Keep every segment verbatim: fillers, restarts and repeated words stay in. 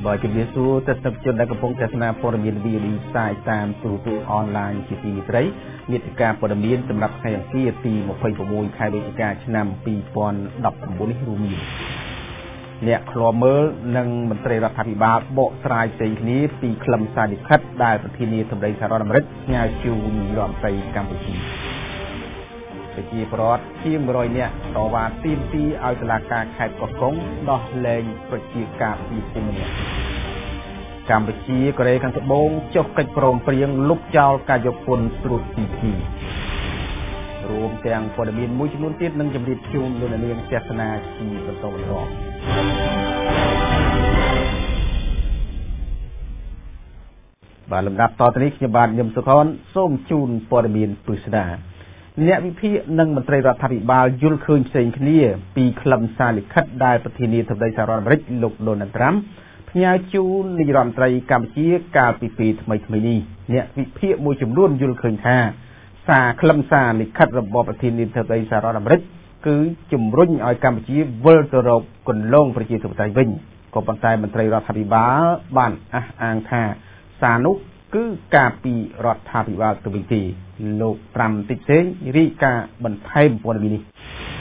បើជំរាបសួរទស្សនិកជនដែលកំពុងទស្សនាព័ត៌មាន វី អូ ឌី ផ្សាយតាមទូរទស្សន៍អនឡាញជាទីមេត្រីមាតិកាព័ត៌មានសម្រាប់ថ្ងៃអង្គារទីยี่สิบหกខែវិច្ឆិកាឆ្នាំยี่สิบสิบเก้าនេះរួមមានអ្នកខ្លោមើលនិងមន្ត្រីរដ្ឋាភិបាលបកស្រាយផ្សេងគ្នាពីខ្លឹមសារលិខិតដែលប្រធានាធិបតីសហរដ្ឋអាមេរិកផ្ញើជូនរដ្ឋមន្ត្រីកម្ពុជាប្រជាពលរដ្ឋជាងone hundredនាក់តវ៉ាទាមទារឲ្យតុលាការខេត្តកោះកុងដោះលែងប្រជាការពីភូមិម្នាក់កម្ពុជាកូរ៉េខាងត្បូងចុះកិច្ចព្រមព្រៀងលុបចោលការយកពន្ធត្រួតទីទីរួមទាំងព័ត៌មានមួយចំនួនទៀតនឹងជម្រាបជូនលោកអ្នកនាងទស្សនាជាបន្តបន្ទាប់បាទលំដាប់តទៅនេះខ្ញុំបាទញឹមសុខនសូមជូនព័ត៌មានពិស្ដាអ្នកវិភាគនិងមន្ត្រីរដ្ឋាភិបាលយល់ឃើញផ្សេងគ្នាពីខ្លឹមសារលិខិតដែលប្រធានាធិបតីសហរដ្ឋអាមេរិកលោក Donald Trump ផ្ញើជូននាយរដ្ឋមន្ត្រីកម្ពុជាកាលពីពេលថ្មីៗនេះអ្នកវិភាគមួយចំនួនយល់ឃើញថាសារខ្លឹមសារលិខិតរបស់ប្រធានាធិបតីសហរដ្ឋអាមេរិកគឺជំរុញឲ្យកម្ពុជាវិលទៅរកគន្លងប្រជាធិបតេយ្យវិញក៏ប៉ុន្តែមន្ត្រីរដ្ឋាភិបាលបានអះអាងថាសារនោះគឺការពីរដ្ឋាភិបាលទៅវិញទេលោកប្រាំតិចសេងរាយការណ៍បន្ថែមព័ត៌មាននេះ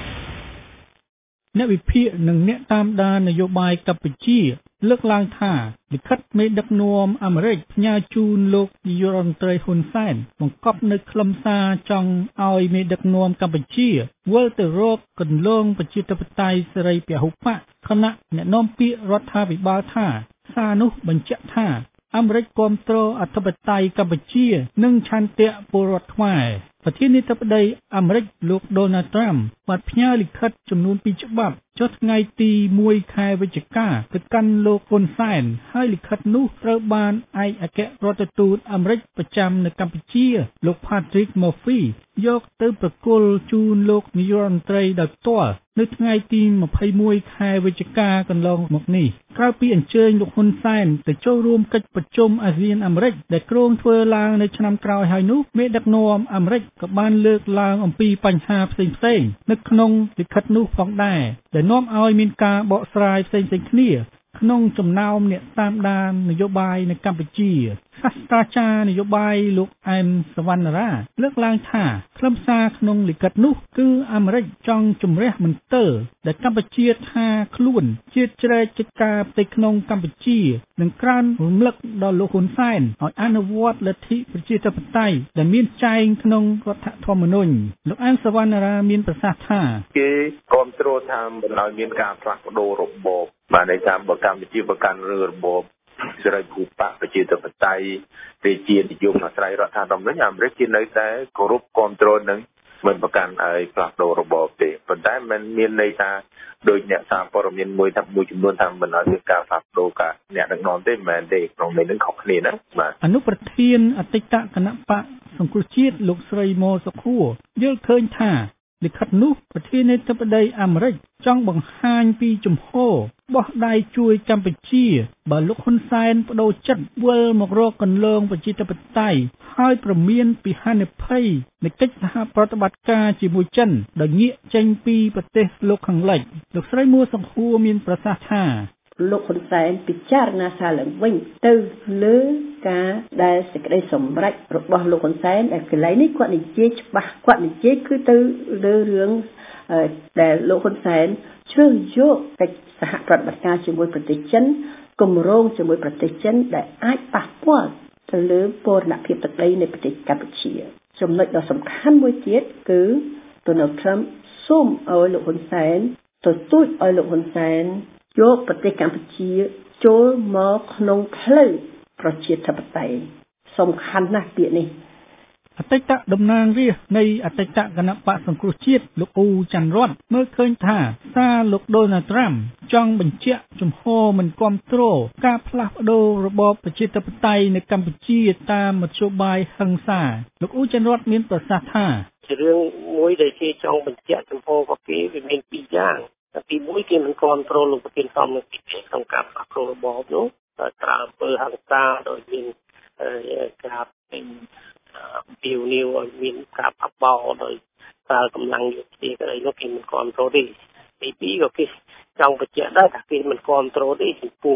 អ្នកវិភាគនិងអ្នកតាមដាននយោបាយកម្ពុជាលើកឡើងថាលិខិតមេដឹកនាំអាមេរិកផ្ញើជូនលោកនាយករដ្ឋមន្ត្រីហ៊ុនសែនបង្កប់នូវខ្លឹមសារចង់ឲ្យមេដឹកនាំកម្ពុជាវិលទៅរកគន្លងប្រជាធិបតេយ្យសេរីពហុបកខណៈអ្នកនាំពាក្យរដ្ឋាភិបាលថាសារនោះបញ្ជាក់ថាអាមេរិកគាំទ្រអធិបតេយ្យកម្ពុជានិងឆន្ទៈពលរដ្ឋខ្មែរប្រធានាធិបតីអាមេរិកលោក Donald Trump បានផ្ញើលិខិតចំនួនពីរច្បាប់ចុះថ្ងៃទីមួយខែវិច្ឆិកាទៅកាន់លោកហ៊ុនសែនហើយលិខិតនោះត្រូវបានឯកអគ្គរដ្ឋទូតអាមេរិកប្រចាំនៅកម្ពុជាលោក Patrick Murphy យកទៅប្រគល់ជូនលោកនាយករដ្ឋមន្ត្រីដោយផ្ទាល់នៅថ្ងៃទីยี่สิบเอ็ดខែវិច្ឆិកាកន្លងមកនេះក្រោយពីអញ្ជើញលោកហ៊ុនសែនទៅចូលរួមកិច្ចប្រជុំអាស៊ានអាមេរិកដែលគ្រោងធ្វើឡើងនៅឆ្នាំក្រោយហើយនោះមេដឹកនាំអាមេរិកក៏បានលើកឡើងអំពីបញ្ហាផ្សេងៗនៅក្នុងលិខិតនោះផងដែរដែលនាំឲ្យមានការបកស្រាយផ្សេងៗគ្នាក្នុងចំណោមអ្នកតាមដាននយោបាយនៅកម្ពុជាសាស្ត្រាចារ្យនយោបាយលោកអែមសវណ្ណារាលើកឡើងថាខ្លឹមសារក្នុងលិខិតនោះគឺអាមេរិកចង់ជំរះមន្ទិលដែលកម្ពុជាថាខ្លួនជាជ្រែកកិច្ចការផ្ទៃក្នុងកម្ពុជានិងក្រើនរំលឹកដល់លោកហ៊ុនសែនឲ្យអនុវត្តលទ្ធិប្រជាធិបតេយ្យដែលមានចែងក្នុងរដ្ឋធម្មនុញ្ញលោកអែមសវណ្ណារាមានប្រសាសន៍ថាគេគាំទ្រថាមិនឲ្យមានការផ្លាស់ប្ដូររបបបានន័យថាបើកម្ពុជាប្រកាន់រឿងរបបសេរីភូប៉ាប្រជាធិបតេយ្យរាជានិយមអាស្រ័យរដ្ឋធម្មនុញ្ញអាមេរិកជានៅតែគោរពគាំទ្រនឹងមិនប្រកាន់ឲ្យផ្លាស់ប្ដូររបបទេប៉ុន្តែมันមានន័យថាដោយអ្នកសារព័ត៌មានមួយថាមួយចំនួនថាមិនឲ្យមានការផ្លាស់ប្ដូរការអ្នកដឹកនាំទេមិនមែនទេក្នុងនេះនឹងខុសគ្នាណាបាទអនុប្រធានអតីតគណៈបកសង្គ្រោះជាតិលោកស្រីម៉ូសុខួរយល់ឃើញថាលិខិតនោះប្រធានាធិបតីអាមេរិកចង់បង្ហាញពីជំហរបោះដៃជួយកម្ពុជាបើលោកហ៊ុនសែនបដូរចិត្តវិលមករកគន្លងប្រជាធិបតេយ្យហើយប្រមានពីហានិភ័យនៃកិច្ចសហប្រតិបត្តិការជាមួយចិនដោយងាកចេញពីប្រទេសលោកខាងលិចលោកស្រីមួសង្ឃួរមានប្រសាសន៍ថាលោកហ៊ុនសែនពិចារណាសារឡើងវិញទៅលើការដែលសេចក្តីសម្រេចរបស់លោកហ៊ុនសែនដែលកន្លែងនេះគាត់និយាយច្បាស់គាត់និយាយគឺទៅលើរឿងដែលលោកហ៊ុនសែនជ្រើសយកកិច្ចសហប្រតិបត្តិការជាមួយប្រទេសចិនគម្រោងជាមួយប្រទេសចិនដែលអាចប៉ះពាល់ទៅលើបូរណភាពទឹកដីនៃប្រទេសកម្ពុជាចំណុចដ៏សំខាន់មួយទៀតគឺ Donald Trump សូមឲ្យលោកហ៊ុនសែនទទូចឲ្យលោកហ៊ុនសែនយកប្រទេសកម្ពុជាចូលមកក្នុងផ្លូវប្រជាធិបតេយ្យសំខាន់ណាស់ពាក្យនេះអតីតតំណាងរាស្ត្រនៃអតីតគណៈបកសង្គ្រោះជាតិលោកអ៊ូច័ន្ទរតមើលឃើញថាសារលោក Donald Trump ចង់បញ្ជាក់ជំហរមិនគាំទ្រការផ្លាស់ប្ដូររបបប្រជាធិបតេយ្យនៅកម្ពុជាតាមមធ្យោបាយហិង្សាលោកអ៊ូច័ន្ទរតមានប្រសាសន៍ថាជារឿងមួយដែលគេចង់បញ្ជាក់ជំហររបស់គេវាមានពីរយ៉ាងទីមួយគេមិនគាំទ្រលោកប្រធានធម្មទីក្នុងការផ្លាស់ប្ដូររបបនោះប្រើអំពើហិង្សាដោយមានការពេញពីវនីវឲ្យមានការបបោដោយប្រើកម្លាំងយុទ្ធសាស្ត្រអីនោះគេមិនគាំទ្រទេទីពីរក៏គេចង់បញ្ជាក់ដែរថាគេមិនគាំទ្រទេចំពោះ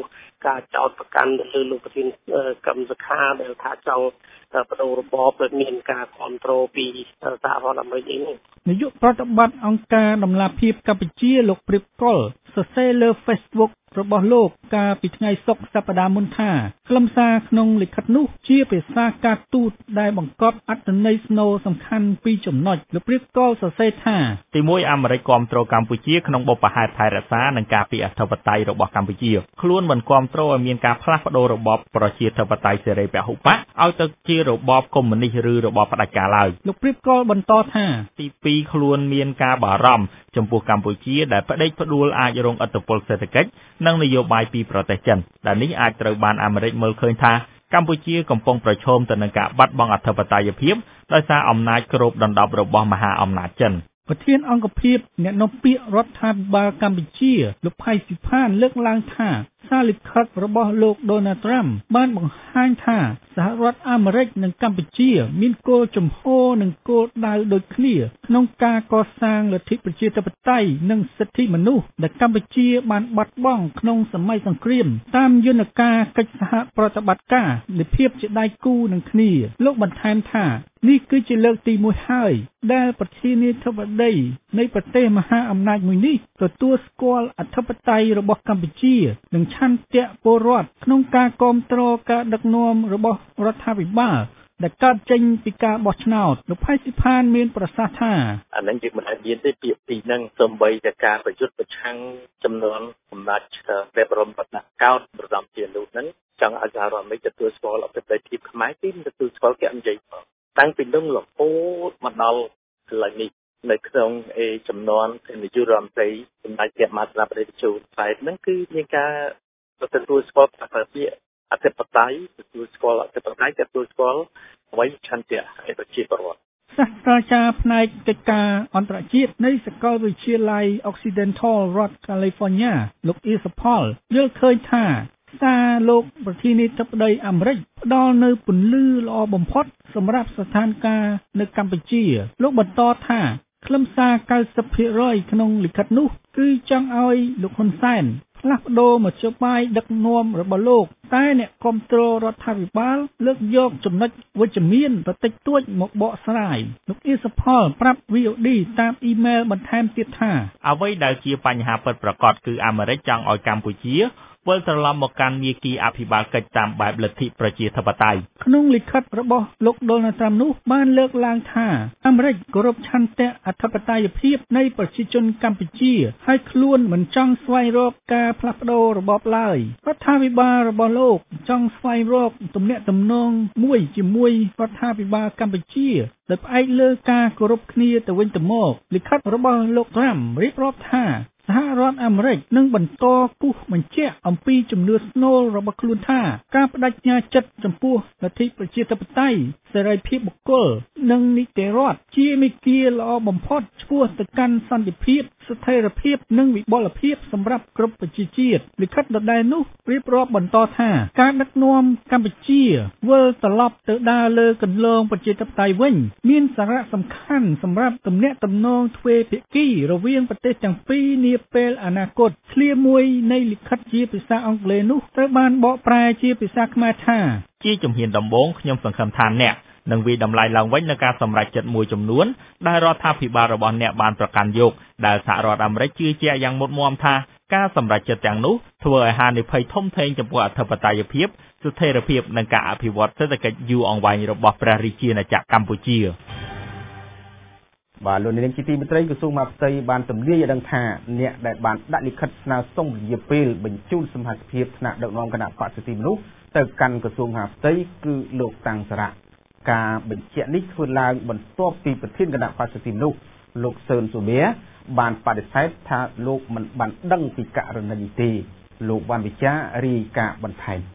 ការចោទប្រកាន់ទៅលើលោកប្រធានកម្មសខាដែលថាចង់បដូររបបដែលមានការគ្រប់គ្រងពីសហរដ្ឋអាមេរិកនេះនាយកប្រតិបត្តិអង្គការដំណាភៀបកម្ពុជាលោកព្រៀបកុលសរសេរលើ Facebook របស់លោកកាលពីថ្ងៃសុក្រសប្តាហ៍មុនថាខ្លឹមសារក្នុងលិខិតនោះជាភាសាការទូតដែលបង្កប់អត្ថន័យស្នូលសំខាន់ពីរចំណុចលោកព្រៀបកុលសរសេរថាទីមួយអាមេរិកគាំទ្រកម្ពុជាក្នុងបុព្វហេតុថែរក្សានិងការពារអធិបតេយ្យរបស់កម្ពុជាខ្លួនមិនគាំទ្រឲ្យមានការផ្លាស់ប្តូររបបប្រជាធិបតេយ្យសេរីពហុបកឲ្យទៅជារបបកុម្មុយនីសឬរបបផ្ដាច់ការឡើយលោកព្រៀបកុលបន្តថាទីពីរខ្លួនមានការបារម្ភចំពោះកម្ពុជាដែលផ្ដេកផ្ដួលអាចរងឥទ្ធិពលសេដ្ឋកិច្ចនិងនយោបាយពីប្រទេសចិនដែលនេះអាចត្រូវបានអាមេរិកមើលឃើញថាកម្ពុជាកំពុងប្រឈមទៅនឹងការបាត់បង់អធិបតេយ្យភាពដោយសារអំណាចគ្របដណ្ដប់របស់មហាអំណាចចិនប្រធានអង្គភិបអ្នកនាំពាក្យរដ្ឋាភិបាលកម្ពុជាលោកផៃស៊ីផានលើកឡើងថាសារលិខិតរបស់លោកដូណាល់ត្រាំបានបង្ហាញថាសហរដ្ឋអាមេរិកនិងកម្ពុជាមានគោលជំហរនិងគោលដៅដូចគ្នាក្នុងការកសាងលទ្ធិប្រជាធិបតេយ្យនិងសិទ្ធិមនុស្សដែលកម្ពុជាបានបាត់បង់ក្នុងសម័យសង្គ្រាមតាមយន្តការកិច្ចសហប្រតិបត្តិការនៃភាពជាដៃគូនឹងគ្នាលោកបន្ថែមថានេះគឺជាលើកទីមួយហើយដែលប្រធានាធិបតីនៃប្រទេសមហាអំណាចមួយនេះទទួលស្គាល់អធិបតេយ្យរបស់កម្ពុជានិងឆន្ទៈពលរដ្ឋក្នុងការគ្រប់គ្រងការដឹកនាំរបស់រដ្ឋាភិបាលដែលកើតចេញពីការបោះឆ្នោតលោកផៃស៊ីផានមានប្រសាសន៍ថាអានឹងជាមិនអាចមានទេពាក្យពីរហ្នឹងសូម្បីតែការប្រយុទ្ធប្រឆាំងចំនួនអំណាចព្រះបរមបដកោតប្រដំជានោះហ្នឹងចង់ឲ្យសហរដ្ឋអាមេរិកទទួលស្គាល់អធិបតេយ្យភាពខ្មែរទីទទួលស្គាល់គេអញ្ចឹងតាំងពីនោះរហូតមកដល់កន្លែងនេះនៅក្នុងអេចំនួននាយករដ្ឋមន្ត្រីសម្ដេចព្រះមហាក្សត្រព្រះរាជាផ្សេងហ្នឹងគឺមានការទទួលស្គាល់ប្រតិបត្តិអធិបតេយ្យទទួលស្គាល់អធិបតេយ្យទទួលស្គាល់អ្វីឆន្ទៈឯប្រជាពលរដ្ឋសាស្ត្រាចារ្យផ្នែកកិច្ចការអន្តរជាតិនៃសាកលវិទ្យាល័យ Occidental រដ្ឋ California លោកអ៊ីសផលយល់ឃើញថាសារលោកប្រធានាធិបតីអាមេរិកផ្ដល់នូវពន្លឺល្អបំផុតសម្រាប់ស្ថានភាពនៅកម្ពុជាលោកបន្តថាខ្លឹមសារ 九十ភាគរយ ក្នុងលិខិតនោះគឺចង់ឲ្យលោកហ៊ុនសែនផ្លាស់ប្ដូរមធ្យោបាយដឹកនាំរបស់លោកតែអ្នកគ្រប់គ្រងរដ្ឋាភិបាលលើកយកចំណុចវិជ្ជមានបន្តិចតួចមកបកស្រាយលោកអ៊ីសផលប្រាប់ វី អូ ឌី តាមអ៊ីមែលបន្ថែមទៀតថាអ្វីដែលជាបញ្ហាពិតប្រាកដគឺអាមេរិកចង់ឲ្យកម្ពុជាវិលត្រឡប់មកកាន់មាគ៌ាអភិបាលកិច្ចតាមបែបលទ្ធិប្រជាធិបតេយ្យក្នុងលិខិតរបស់លោកដូណាល់ត្រាំនោះបានលើកឡើងថាអាមេរិកគោរពឆន្ទៈអធិបតេយ្យភាពនៃប្រជាជនកម្ពុជាហើយខ្លួនមិនចង់ស្វែងរកការផ្លាស់ប្ដូររបបឡើយរដ្ឋាភិបាលរបស់លោកចង់ស្វែងរកទំនាក់ទំនងមួយជាមួយរដ្ឋាភិបាលកម្ពុជាដោយផ្អែកលើការគោរពគ្នាទៅវិញទៅមកលិខិតរបស់លោកត្រាំរៀបរាប់ថាសហរដ្ឋអាមេរិកនឹងបន្តគូសបញ្ជាក់អំពីជំនឿស្នូលរបស់ខ្លួនថាការបដិញ្ញាចិត្តចំពោះលទ្ធិប្រជាធិបតេយ្យសេរីភាពបុគ្គលនិងនីតិរដ្ឋជាមាគ៌ាល្អបំផុតឆ្ពោះទៅកាន់សន្តិភាពស្ថិរភាពនិងវិបុលភាពសម្រាប់គ្រប់ប្រជាជាតិលិខិតដដែលនោះរៀបរាប់បន្តថាការដឹកនាំកម្ពុជាវិលត្រឡប់ទៅដើរលើគន្លងប្រជាធិបតេយ្យវិញមានសារៈសំខាន់សម្រាប់ទំនាក់ទំនងទ្វេភាគីរវាងប្រទេសទាំងពីរនាពេលអនាគតឃ្លាមួយនៃលិខិតជាភាសាអង់គ្លេសនោះត្រូវបានបកប្រែជាភាសាខ្មែរថាជាជំហានដំបូងខ្ញុំសង្ឃឹមថាអ្នកនឹងវាយតម្លៃឡើងវិញនូវការសម្រេចចិត្តមួយចំនួនដែលរដ្ឋាភិបាលរបស់អ្នកបានប្រកាន់យកដែលសហរដ្ឋអាមេរិកជឿជាក់យ៉ាងមុតមាំថាការសម្រេចចិត្តទាំងនោះធ្វើឲ្យហានិភ័យធំធេងចំពោះអធិបតេយ្យភាពស្ថិរភាពនិងការអភិវឌ្ឍសេដ្ឋកិច្ចយូរអង្វែងរបស់ព្រះរាជាណាចក្រកម្ពុជាបាទលោកនាងជាទីមេត្រីក្រសួងមហាផ្ទៃបានទម្លាយឲ្យដឹងថាអ្នកដែលបានដាក់លិខិតស្នើសុំរយៈពេលបញ្ជូនសមាជិកថ្នាក់ដឹកនាំគណៈបក្សសិទ្ធិមនុស្សទៅកាន់ក្រសួងមហាផ្ទៃគឺលោកតាំងសារៈការបញ្ជាក់នេះធ្វើឡើងបន្ទាប់ពីប្រធានគណៈបក្សសិទ្ធិមនុស្សលោកសឿនស៊ូមៀបានបដិសេធថាលោកមិនបានដឹងពីករណីនេះទេលោកបានវិចាររាយការណ៍បន្ថែម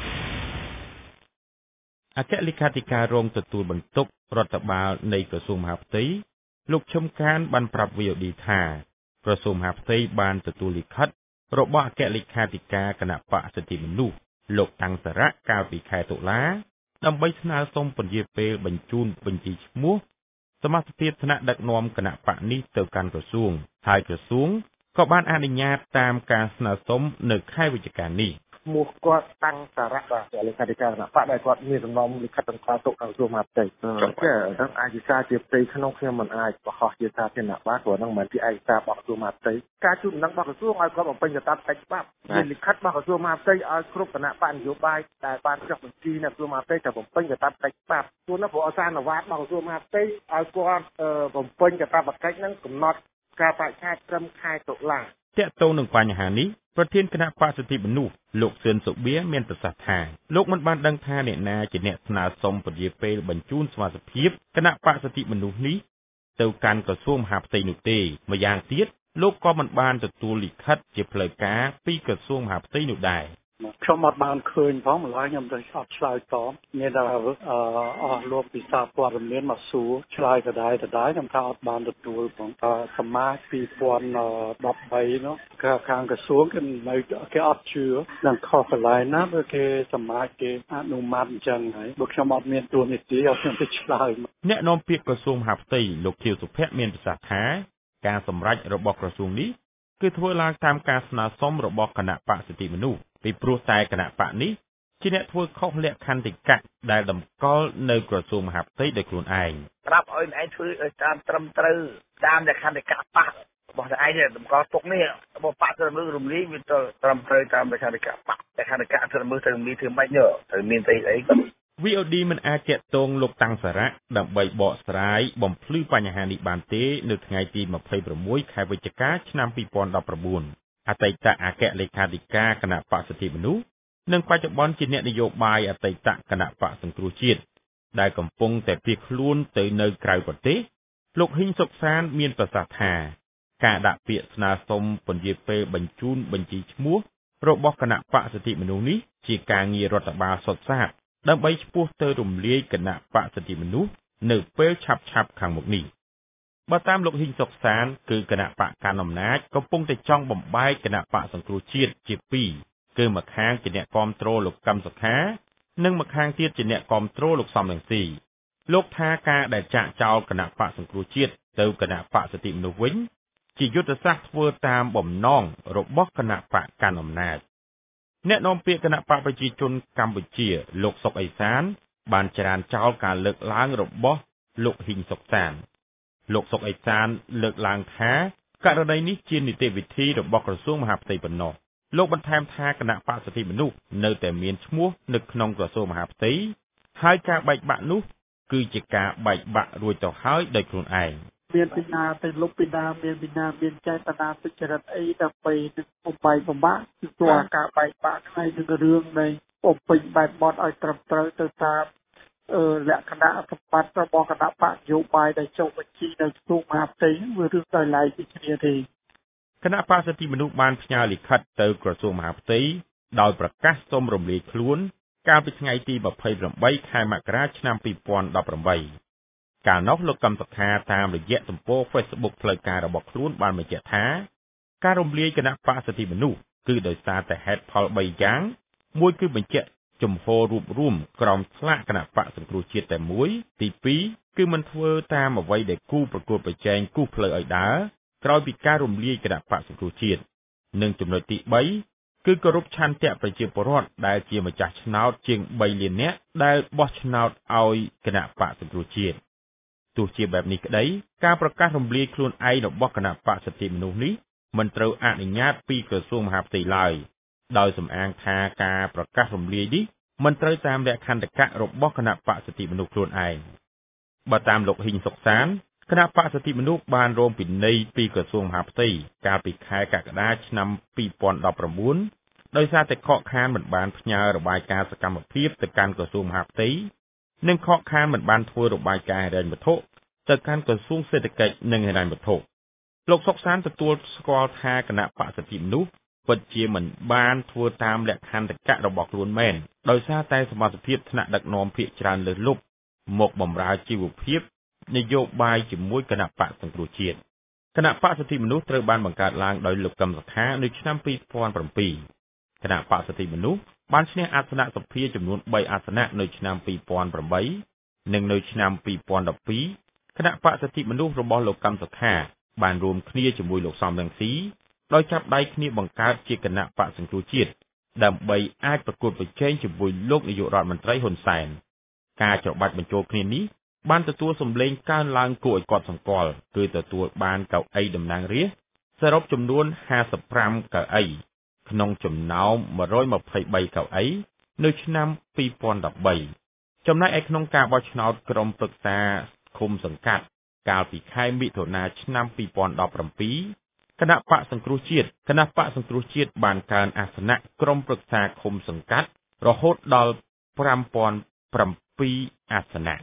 អគ្គលេខាធិការរងទទួលបន្ទុករដ្ឋបាលនៃក្រសួងមហាផ្ទៃលោកឈឹមកានបានប្រាប់ វី អូ ឌី ថាក្រសួងមហាផ្ទៃបានទទួលលិខិតរបស់អគ្គលេខាធិការគណៈបក្សសិទ្ធិមនុស្សលោកតាំងសារៈកាលពីខែតុលាដើម្បីស្នើសុំពន្យាពេលបញ្ជូនបញ្ជីឈ្មោះសមាជិកថ្នាក់ដឹកនាំគណៈបកនេះទៅកាន់ក្រសួងហើយក្រសួងក៏បានអនុញ្ញាតតាមការស្នើសុំនៅខែវិច្ឆិកានេះឈ្មោះគាត់តាំងសារៈបាទលេខាធិការគណៈបកដែលគាត់មានសំណុំលិខិតតម្កល់ទុកនៅក្រសួងមហាផ្ទៃចឹងហ្នឹងឯកសារជាផ្ទៃក្នុងខ្ញុំមិនអាចបង្ហោះជាសាធារណៈបានព្រោះហ្នឹងមិនមែនជាឯកសាររបស់ក្រសួងមហាផ្ទៃការជូនដំណឹងរបស់ក្រសួងឲ្យគាត់បំពេញទៅតាមកិច្ចច្បាប់មានលិខិតរបស់ក្រសួងមហាផ្ទៃឲ្យគ្រប់គណៈបកនយោបាយដែលបានចុះបញ្ជីនៅក្រសួងមហាផ្ទៃតែបំពេញទៅតាមកិច្ចច្បាប់ព្រោះនោះព្រោះអសានវត្តរបស់ក្រសួងមហាផ្ទៃឲ្យគាត់បំពេញទៅតាមកិច្ចហ្នឹងកំណត់ការបរិច្ឆេទត្រឹមខែតុលាតាក់ទងនឹងបញ្ហានេះប្រធានគណៈបក្សសិទ្ធិមនុស្សលោកសឿនសុបៀមានប្រសាសន៍ថាលោកមិនបានដឹងថាអ្នកណាជាអ្នកស្នើសុំពន្យាពេលបញ្ជូនសមាជិកភាពគណៈបក្សសិទ្ធិមនុស្សនេះទៅកាន់ក្រសួងមហាផ្ទៃនោះទេម្យ៉ាងទៀតលោកក៏មិនបានទទួលលិខិតជាផ្លូវការពីក្រសួងមហាផ្ទៃនោះដែរខ្ញុំអត់បានឃើញផងម្ល៉េះខ្ញុំទៅអត់ឆ្លើយតបមានតែអអស់លោកពិសាព័ត៌មានមកសួរឆ្លើយដដែលដដែលខ្ញុំថាអត់បានទទួលផងតើសមាជពីរពាន់ដប់បីនោះគឺខាងក្រសួងគេនៅគេអត់ជឿនឹងខុសកន្លែងណាព្រោះគេសមាជគេអនុម័តអញ្ចឹងហើយបើខ្ញុំអត់មានទួលនីតិអត់ខ្ញុំទៅឆ្លើយអ្នកនាំពាក្យក្រសួងមហាផ្ទៃលោកខៀវសុភ័ក្រមានប្រសាសន៍ថាការសម្រេចរបស់ក្រសួងនេះគឺធ្វើឡើងតាមការស្នើសុំរបស់គណៈបក្សសិទ្ធិមនុស្សពីព្រោះតែគណៈបកនេះជាអ្នកធ្វើខុសលក្ខន្តិកៈដែលតម្កល់នៅក្រសួងមហាផ្ទៃដោយខ្លួនឯងប្រាប់ឲ្យឯងធ្វើឲ្យតាមត្រឹមត្រូវតាមលក្ខន្តិកៈបករបស់ឯងនេះតម្កល់ទុកនេះរបស់បកទៅមើលរំលាយវាទៅត្រឹមត្រូវតាមលក្ខន្តិកៈបកលក្ខន្តិកៈទៅមើលទៅមានធ្វើម៉េចទៅត្រូវមានស្អីស្អីក៏វី អូ ឌី មិនអាចតាក់ទងលោកតាំងសារៈដើម្បីបកស្រាយបំភ្លឺបញ្ហានេះបានទេនៅថ្ងៃទីម្ភៃប្រាំមួយខែវិច្ឆិកាឆ្នាំពីរពាន់ដប់ប្រាំបួនអតីតអគ្គលេខាធិការគណៈបក្សសិទ្ធិមនុស្សនិងបច្ចុប្បន្នជាអ្នកនយោបាយអតីតគណៈបក្សសង្គ្រោះជាតិដែលកំពុងតែភៀសខ្លួនទៅនៅក្រៅប្រទេសលោកហ៊ីងសុកសានមានប្រសាសន៍ថាការដាក់ពាក្យស្នើសុំពន្យាពេលបញ្ជូនបញ្ជីឈ្មោះរបស់គណៈបក្សសិទ្ធិមនុស្សនេះជាការងាររដ្ឋបាលសុទ្ធសាធដើម្បីឈ្មោះទៅរំលាយគណៈបក្សសិទ្ធិមនុស្សនៅពេលឆាប់ឆាប់ខាងមុខនេះបើតាមលោកហ៊ីងសុកសានគឺគណៈបកកណ្ដាលអំណាចកំពុងតែចង់បំបែកគណៈបក្សសង្គ្រោះជាតិជាពីរគឺម្ខាងជាអ្នកគាំទ្រលោកកឹមសុខានិងម្ខាងទៀតជាអ្នកគាំទ្រលោកសំរងស៊ីលោកថាការដែលចាក់ចោលគណៈបក្សសង្គ្រោះជាតិទៅគណៈបក្សសិទ្ធិមនុស្សវិញជាយុទ្ធសាស្ត្រធ្វើតាមបំណងរបស់គណៈបកកណ្ដាលអំណាចអ្នកនាំពាក្យគណៈបកប្រជាជនកម្ពុជាលោកសុកអេសានបានច្រានចោលការលើកឡើងរបស់លោកហ៊ីងសុកសានលោកសុកអេសានលើកឡើងថាករណីនេះជានីតិវិធីរបស់ក្រសួងមហាផ្ទៃប៉ុណ្ណោះលោកបន្ថែមថាគណៈបក្សសិទ្ធិមនុស្សនៅតែមានឈ្មោះនៅក្នុងក្រសួងមហាផ្ទៃហើយការបែកបាក់នោះគឺជាការបែកបាក់រួចទៅហើយដោយខ្លួនឯងមានពីណាទៅលុបពីណាមានពីណាមានចេតនាទុច្ចរិតអីដើម្បីបំបែកបំបាក់គឺព្រោះការបែកបាក់ហ្នឹងគឺរឿងនៃបំពេញបែបបត់ឲ្យត្រឹមត្រូវទៅតាមអឺលក្ខណៈសម្បត្តិរបស់គណៈបកនយោបាយដែលចុះបញ្ជីនៅក្រសួងមហាផ្ទៃវារឿងដោយឡែកពីគ្នាទេគណៈបក្សសិទ្ធិមនុស្សបានផ្ញើលិខិតទៅក្រសួងមហាផ្ទៃដោយប្រកាសសូមរំលាយខ្លួនកាលពីថ្ងៃទីម្ភៃប្រាំបីខែមករាឆ្នាំពីរពាន់ដប់ប្រាំបីកាលនោះលោកកឹមសុខាតាមរយៈទំព័រ Facebook ផ្លូវការរបស់ខ្លួនបានបញ្ជាក់ថាការរំលាយគណៈបក្សសិទ្ធិមនុស្សគឺដោយសារតែហេតុផលបីយ៉ាងមួយគឺបញ្ជាក់ជំហររួបរวมក្រោមស្លាកគណៈបក្សសង្គ្រោះជាតិតែមួយទីពីរគឺមិនធ្វើតាមអ្វីដែលគូប្រកួតប្រជែងគូផ្លូវឲ្យដើរក្រោយពីការរំលាយគណៈបក្សសង្គ្រោះជាតិនិងចំណុចទីបីគឺគោរពឆន្ទៈប្រជាពលរដ្ឋដែលជាម្ចាស់ឆ្នោតជាងបីលាននាក់ដែលបោះឆ្នោតឲ្យគណៈបក្សសង្គ្រោះជាតិទោះជាបែបនេះក្តីការប្រកាសរំលាយខ្លួនឯងរបស់គណៈបក្សសិទ្ធិមនុស្សនេះមិនត្រូវអនុញ្ញាតពីក្រសួងមហាផ្ទៃឡើយដោយសំអាងថាការប្រកាសរំលាយនេះមិនត្រូវតាមលក្ខន្តិកៈរបស់គណៈបក្សសិទ្ធិមនុស្សខ្លួនឯងបើតាមលោកហ៊ីងសុកសានគណៈបក្សសិទ្ធិមនុស្សបានរងពិន័យពីក្រសួងមហាផ្ទៃកាលពីខែកក្កដាឆ្នាំពីរពាន់ដប់ប្រាំបួនដោយសារតែខកខានមិនបានផ្ញើរបាយការណ៍សកម្មភាពទៅកាន់ក្រសួងមហាផ្ទៃនិងខកខានមិនបានធ្វើរបាយការណ៍ហិរញ្ញវត្ថុទៅកាន់ក្រសួងសេដ្ឋកិច្ចនិងហិរញ្ញវត្ថុលោកសុកសានទទួលស្គាល់ថាគណៈបក្សសិទ្ធិមនុស្សពិតជាមិនបានធ្វើតាមលក្ខន្តិកៈរបស់ខ្លួនមែនដោយសារតែសមត្ថភាពថ្នាក់ដឹកនាំភាគច្រើនលើសលប់មកបម្រើជីវភាពនយោបាយជាមួយគណៈបក្សសង្គ្រោះជាតិគណៈបក្សសិទ្ធិមនុស្សត្រូវបានបង្កើតឡើងដោយលោកកឹមសុខានៅឆ្នាំពីរពាន់ប្រាំពីរគណៈបក្សសិទ្ធិមនុស្សបានឈ្នះអាសនៈសភាចំនួនបីអាសនៈនៅឆ្នាំពីរពាន់ប្រាំបីនិងនៅឆ្នាំពីរពាន់ដប់ពីរគណៈបក្សសិទ្ធិមនុស្សរបស់លោកកឹមសុខាបានរួមគ្នាជាមួយលោកសំរងស៊ីដោយចាប់ដៃគ្នាបង្កើតជាគណៈបក្សសង្គ្រោះជាតិដើម្បីអាចប្រកួតប្រជែងជាមួយលោកនាយករដ្ឋមន្ត្រីហ៊ុនសែនការច្របាច់បញ្ចូលគ្នានេះបានទទួលសម្លេងកើនឡើងគួរឲ្យកត់សម្គាល់គឺទទួលបានកៅអីតំណាងរាស្ត្រសរុបចំនួនห้าสิบห้ากៅអីក្នុងចំណោមmột trămยี่สิบสามកៅអីនៅឆ្នាំពីរពាន់ដប់បីចំណែកឯក្នុងការបោះឆ្នោតក្រុមប្រឹក្សាឃុំសង្កាត់កាលពីខែមិថុនាឆ្នាំពីរពាន់ដប់ប្រាំពីរគណៈបកសង្គ្រោះជាតិគណៈបកសង្គ្រោះជាតិបានកើនអាសនៈក្រុមប្រឹក្សាឃុំសង្កាត់រហូតដល់ប្រាំពាន់ប្រាំពីរអាសនៈ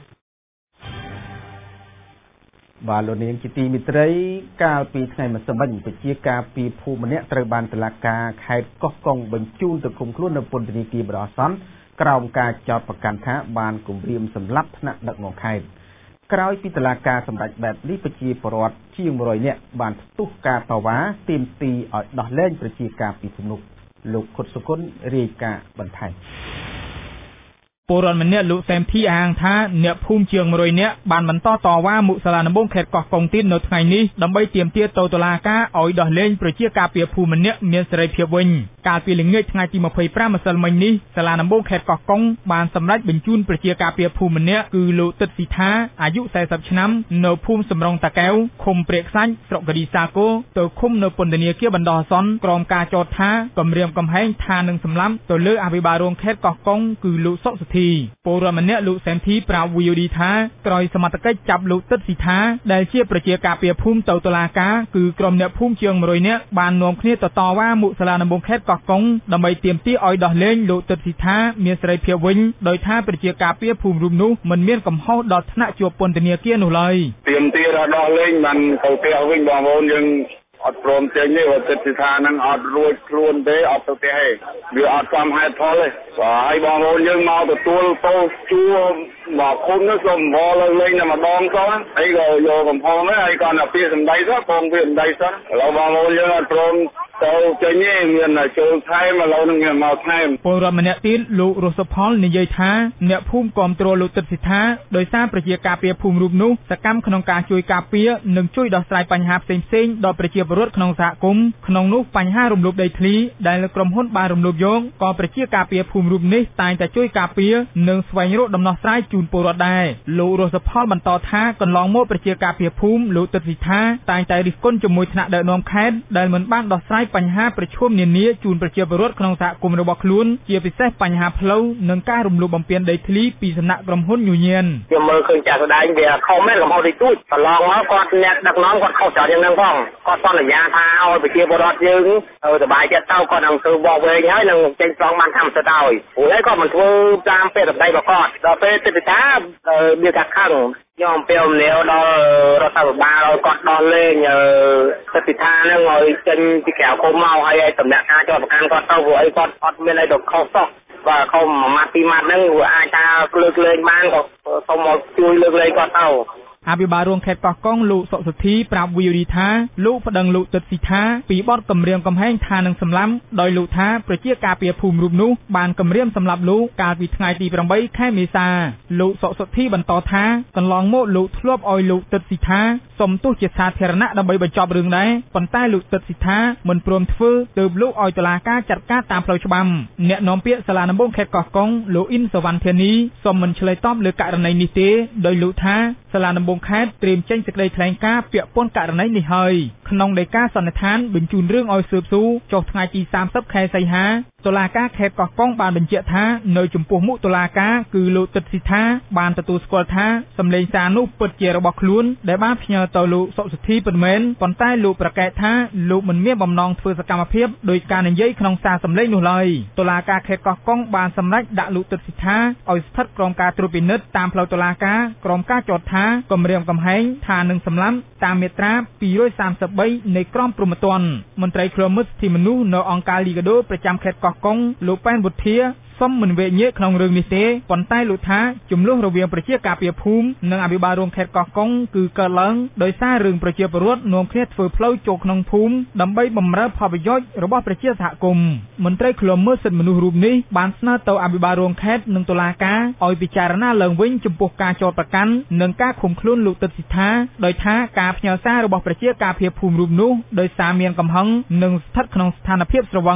បាទលោកនាងជាទីមិត្តរីកាលពីថ្ងៃម្សិលមិញប្រជាការពីភូមិម្នាក់ត្រូវបានតុលាការខេត្តកោះកុងបញ្ជូនទៅឃុំខ្លួននៅពន្ធនាគារបរោះសន្នក្រោមការចោទប្រកាន់ថាបានគំរាមសម្លាប់ថ្នាក់ដឹកនាំខេត្តក្រោយពីតុលាការសម្រេចបែបនេះប្រជាពលរដ្ឋជាងmột trămនាក់បានផ្ទុះការតវ៉ាទាមទារឲ្យដោះលែងប្រជាការពីភូមិនោះលោកខុតសុគន្ធរាយការណ៍បន្ថែមពលរដ្ឋម្នាក់លោកសែមធីអាងថាអ្នកភូមិជាងmột trămនាក់បានបន្តតវ៉ាមុខសាលាដំបងខេត្តកោះកុងទៀតនៅថ្ងៃនេះដើម្បីទាមទារទៅតុលាការឲ្យដោះលែងប្រជាការពីភូមិម្នាក់មានសេរីភាពវិញកាលពីល្ងាចថ្ងៃទីยี่สิบห้าម្សិលមិញនេះសាលាដំបងខេត្តកោះកុងបានសម្រេចបញ្ជូនប្រជាការពីភូមិម្នាក់គឺលោកទឹកស៊ីថាអាយុสี่สิบឆ្នាំនៅភូមិសំរងតាកែវឃុំព្រែកខ្សាច់ស្រុកកឌីសាគរទៅឃុំនៅពន្ធនាគារបណ្ដោះអាសន្នក្រោមការចោទថាគំរាមកំហែងថានឹងសម្លាប់ទៅលើអភិបាលរងខេត្តកោះកុងគឺលោកសុកសុធីពលរដ្ឋម្នាក់លោកសែមធីប្រាប់ វី អូ ឌី ថាក្រោយសមត្ថកិច្ចចាប់លោកទឹកស៊ីថាដែលជាប្រជាការពីភូមិទៅតុលាការគឺក្រុមអ្នកភូមិជាងmột trămនាក់បាននាំគ្នាទៅតវ៉ាមុខសាលាដំបងខេត្តកោះកុងដើម្បីទាមទារឲ្យដោះលែងលោកទឹកស៊ីថាមានសេរីភាពវិញដោយថាប្រជាការពីភូមិរូបនោះមិនមានកំហុសដល់ថ្នាក់ជាប់ពន្ធនាគារនោះឡើយទាមទារឲ្យដោះលែងបានទៅផ្ទះវិញបងប្អូនយើងអត់ព្រមចេញទេបើទឹកស៊ីថានឹងអត់រួចខ្លួនទេអត់ទៅផ្ទះទេវាអត់សមហេតុផលទេហើយបងប្អូនយើងមកទទួលទោសជួមកគុំនោះសូមបលលើលេងតែម្ដងសោះហើយក៏យកកំហុសហ្នឹងហើយក៏ទៅពីសម្ដីសោះបងពីសម្ដីសោះឥឡូវបងប្អូនយើងអត់ព្រមទៅចេញទេមានចូលថែមឥឡូវនឹងមានមកថែមពលរដ្ឋម្នាក់ទៀតលោករស់សុផលនិយាយថាអ្នកភូមិគាំទ្រលោកទឹកស៊ីថាដោយសារប្រជាការពីភូមិរូបនោះសកម្មក្នុងការជួយការពារនិងជួយដោះស្រាយបញ្ហាផ្សេងៗដល់ប្រជាពលរដ្ឋក្នុងសហគមន៍ក្នុងនោះបញ្ហារំលោភដីធ្លីដែលក្រុមហ៊ុនបានរំលោភយកក៏ប្រជាការពីភូមិរូបនេះតែងតែជួយការពារនិងស្វែងរកដំណោះស្រាយជូនពលរដ្ឋដែរលោករស់សុផលបន្តថាកន្លងមកប្រជាការពីភូមិលោកទឹកស៊ីថាតែងតែរិះគន់ជាមួយថ្នាក់ដឹកនាំខេត្តដែលមិនបានដោះស្រាយបញ្ហាប្រឈមនានាជូនប្រជាពលរដ្ឋក្នុងសហគមន៍របស់ខ្លួនជាពិសេសបញ្ហាផ្លូវនិងការរំលោភបំពានដីធ្លីពីសំណាក់ក្រុមហ៊ុនញូញៀនខ្ញុំមើលឃើញចាស់ស្ដែងវាខុសមែនកំហុសតិចតួចកន្លងមកគាត់អ្នកដឹកនាំគាត់ខុសច្រើនយ៉ាងហ្នឹងផងគាត់សន្យាថាឲ្យប្រជាពលរដ្ឋយើងសប្បាយចិត្តទៅគាត់នឹងធ្វើបោះវែងហើយនឹងចេញស្រង់បានធម្មតាឲ្យព្រោះហើយគាត់មិនធ្វើតាមពេលសម្ដីរបស់គាត់ដល់ពេលទឹកតាវាកាត់ខឹងខ្ញុំអំពាវនាវដល់រដ្ឋាភិបាលឲ្យគាត់ដោះលែងទឹកទីថានឹងឲ្យចេញពីក្រៅឃុំមកហើយឲ្យតំណាក់ការជាប់ប្រកាន់គាត់ទៅព្រោះអីគាត់អត់មានអីទៅខុសសោះបាទខុសមួយម៉ាត់ពីរម៉ាត់ហ្នឹងវាអាចថាលើកលែងបានក៏សូមមកជួយលើកលែងគាត់ទៅអភិបាលរងខេត្តកោះកុងលោកសុកសុធីប្រាប់ វី អូ ឌី ថាលោកប្តឹងលោកទឹកស៊ីថាពីបទគំរាមកំហែងថានឹងសម្លាប់ដោយលោកថាប្រជាការពីភូមិរូបនោះបានគំរាមសម្លាប់លោកកាលពីថ្ងៃទីប្រាំបីខែមេសាលោកសុកសុធីបន្តថាកន្លងមកលោកធ្លាប់ឲ្យលោកទឹកស៊ីថាសុំទោសជាសាធារណៈដើម្បីបញ្ចប់រឿងដែរប៉ុន្តែលោកទឹកស៊ីថាមិនព្រមធ្វើទើបលោកឲ្យតុលាការចាត់ការតាមផ្លូវច្បាប់អ្នកនាំពាក្យសាលាដំបងខេត្តកោះកុងលោកអ៊ីនសវណ្ណធានីសូមមិនឆ្លើយតបលើករណីនេះទេដោយលោកថាសាលាដំបងខេត្តត្រៀមចេញសេចក្តីថ្លែងការណ៍ពាក់ព័ន្ធករណីនេះហើយក្នុងដីកាសន្និដ្ឋានបញ្ជូនរឿងឲ្យស៊ើបសួរចុះថ្ងៃទីសាមសិបខែសីហាតុលាការខេត្តកោះកុងបានបញ្ជាក់ថានៅចំពោះមុខតុលាការគឺលោកទឹកស៊ីថាបានទទួលស្គាល់ថាសម្លេងសារនោះពិតជារបស់ខ្លួនដែលបានផ្ញើទៅលោកសុកសុធីពិតមែនប៉ុន្តែលោកប្រកែកថាលោកមិនមានបំណងធ្វើសកម្មភាពដោយការនិយាយក្នុងសារសម្លេងនោះឡើយតុលាការខេត្តកោះកុងបានសម្រេចដាក់លោកទឹកស៊ីថាឲ្យស្ថិតក្រោមការត្រួតពិនិត្យតាមផ្លូវតុលាការក្រោមការចោទថាគំរាមកំហែងថានឹងសម្លាប់តាមមាត្រាពីរសាមសិបបីនៃក្រមព្រហ្មទណ្ឌមន្ត្រីឃ្លាំមើលសិទ្ធិមនុស្សនៅអង្គការលីកាដូប្រចាំខេត្តកោះកុងលោកប៉ែនវុធាសុំមិនវែកញែកក្នុងរឿងនេះទេប៉ុន្តែលោកថាចំនួនរវាងប្រជាការពីភូមិនិងអភិបាលរងខេត្តកោះកុងគឺកើតឡើងដោយសាររឿងប្រជាពលរដ្ឋនាំគ្នាធ្វើផ្លូវចូលក្នុងភូមិដើម្បីបម្រើផលប្រយោជន៍របស់ប្រជាសហគមន៍មន្ត្រីឃ្លាំមើលសិទ្ធិមនុស្សរូបនេះបានស្នើទៅអភិបាលរងខេត្តនិងតុលាការឲ្យពិចារណាឡើងវិញចំពោះការចោទប្រកាន់និងការឃុំខ្លួនលោកទឹកស៊ីថាដោយថាការផ្ញើសាររបស់ប្រជាការពីភូមិរូបនោះដោយសារមានកំហឹងនិងស្ថិតក្នុងស្ថានភាពស្រវឹង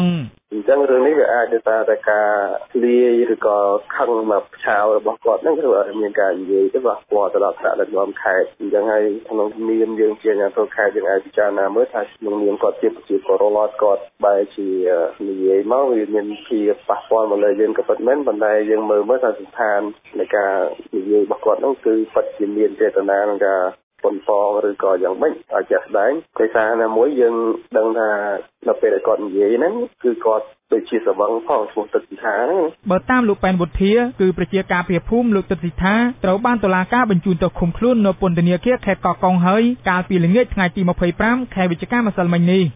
អញ្ចឹងរឿងនេះវាអាចដោយសារតែការលាយឬក៏ខឹងមកឆាវរបស់គាត់ហ្នឹងគឺមានការនិយាយទៅរបស់គាត់ទៅដល់ថ្នាក់ដឹកនាំខេត្តអញ្ចឹងហើយក្នុងនាមយើងជាអាជ្ញាធរខេត្តយើងអាចពិចារណាមើលថាក្នុងនាមគាត់ជាប្រជាពលរដ្ឋគាត់បែរជានិយាយមកវាមានភាពប៉ះពាល់មកលើយើងក៏ពិតមែនប៉ុន្តែយើងមើលមើលថាស្ថាននៃការនិយាយរបស់គាត់ហ្នឹងគឺពិតជាមានចេតនាក្នុងការប៉ុនប៉ងឬក៏យ៉ាងម៉េចឲ្យជាក់ស្ដែងភាសាណាមួយយើងដឹងថានៅពេលដែលគាត់និយាយហ្នឹងគឺគាត់ដូចជាសវឹងផងឈ្មោះទឹកសិដ្ឋាហ្នឹងបើតាមលោកប៉ែនវុធាគឺប្រជាការពារភូមិលោកទឹកសិដ្ឋាត្រូវបានតុលាការបញ្ជូនទៅឃុំខ្លួននៅពន្ធនាគារខេត្តកោះកុងហើយកាលពីល្ងាចថ្ងៃទីម្ភៃប្រាំខែវិច្ឆិកាម្សិលមិញនេះ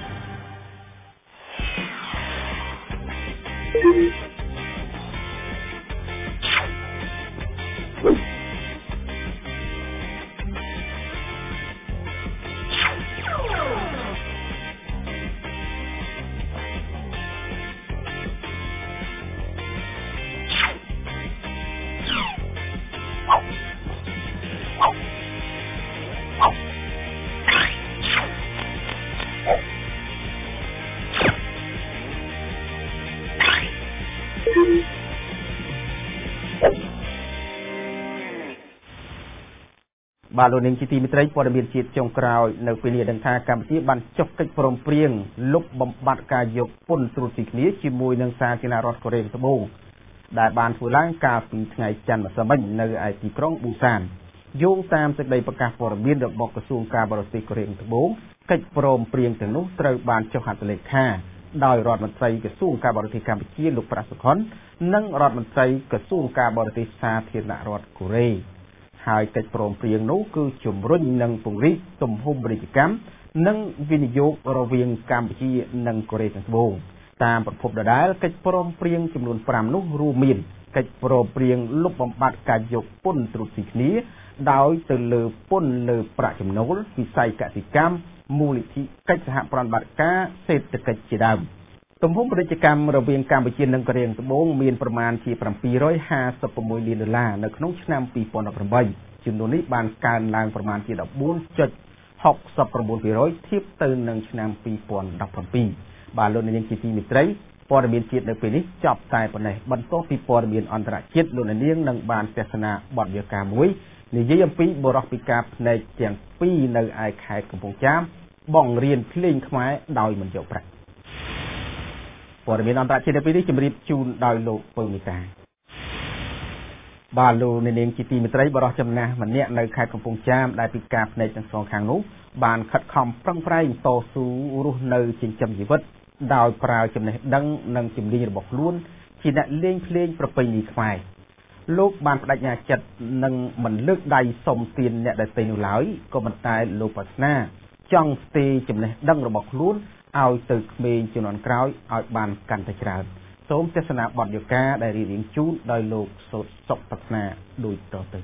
បាទលោកនាងជាទីមេត្រីព័ត៌មានជាតិចុងក្រោយនៅពេលនេះដឹងថាកម្ពុជាបានចុះកិច្ចព្រមព្រៀងលុបបំបាត់ការយកពន្ធត្រួតពីគ្នាជាមួយនឹងសាធារណរដ្ឋកូរ៉េត្បូងដែលបានធ្វើឡើងកាលពីថ្ងៃច័ន្ទម្សិលមិញនៅឯទីក្រុងប៊ូសានយោងតាមសេចក្តីប្រកាសព័ត៌មានរបស់ក្រសួងការបរទេសកូរ៉េត្បូងកិច្ចព្រមព្រៀងទាំងនោះត្រូវបានចុះហត្ថលេខាដោយរដ្ឋមន្ត្រីក្រសួងការបរទេសកម្ពុជាលោកប្រាក់សុខុននិងរដ្ឋមន្ត្រីក្រសួងការបរទេសសាធារណរដ្ឋកូរ៉េហើយកិច្ចព្រមព្រៀងនោះគឺជំរុញនិងពង្រីកទំហំពាណិជ្ជកម្មនិងវិនិយោគរវាងកម្ពុជានិងកូរ៉េត្បូងតាមប្រភពដដែលកិច្ចព្រមព្រៀងចំនួន5នោះរួមមានកិច្ចព្រមព្រៀងលុបបំបាត់ការយកពន្ធត្រួតពីគ្នាដោយទៅលើពន្ធលើប្រាក់ចំណូលវិស័យកសិកម្មមូលនិធិកិច្ចសហប្រតិបត្តិការសេដ្ឋកិច្ចជាដើមទំហំពាណិជ្ជកម្មរវាងកម្ពុជានិងកូរ៉េត្បូងមានប្រមាណជាbảy trămห้าสิบหกលានដុល្លារនៅក្នុងឆ្នាំពីរពាន់ដប់ប្រាំeightចំនួននេះបានកើនឡើងប្រមាណជាfourteen point six nineភាគរយធៀបទៅនឹងឆ្នាំពីរពាន់ដប់ប្រាំពីរបាទលោកនាងជាទីមេត្រីព័ត៌មានជាតិនៅពេលនេះចប់តែប៉ុណ្ណេះបន្ទាប់ពីព័ត៌មានអន្តរជាតិលោកនាងនឹងបានទស្សនាបទយកាមួយនិយាយអំពីបរិបទការផ្នែកទាំងពីរនៅឯខេត្តកំពង់ចាមបង្រៀនភ្លេងខ្មែរដោយមិនយកប្រាក់ព័ត៌មានអន្តរជាតិនៅពេលនេះជម្រាបជូនដោយលោកពៅមីតាបាទលោកនាងជាទីមេត្រីបរិះចំណាស់ម្នាក់នៅខេត្តកំពង់ចាមដែលពិការភ្នែកទាំងសងខាងនោះបានខិតខំប្រឹងប្រែងតស៊ូរស់នៅចិញ្ចឹមជីវិតដោយប្រើចំណេះដឹងនិងជំនាញរបស់ខ្លួនជាអ្នកលេងភ្លេងប្រពៃណីខ្មែរលោកបានបដិញ្ញាចិត្តនឹងមិនលើកដៃសុំទានអ្នកដទៃនោះឡើយក៏ប៉ុន្តែលោកប្រាថ្នាចង់ស្ទេរចំណេះដឹងរបស់ខ្លួនឲ្យទៅក្មេងជំនាន់ក្រោយឲ្យបានកាន់តែច្រើនសូមទស្សនាបទយកាដែលរៀបរៀងជូនដោយលោកសូតសុកប្រាថ្នាដូចតទៅ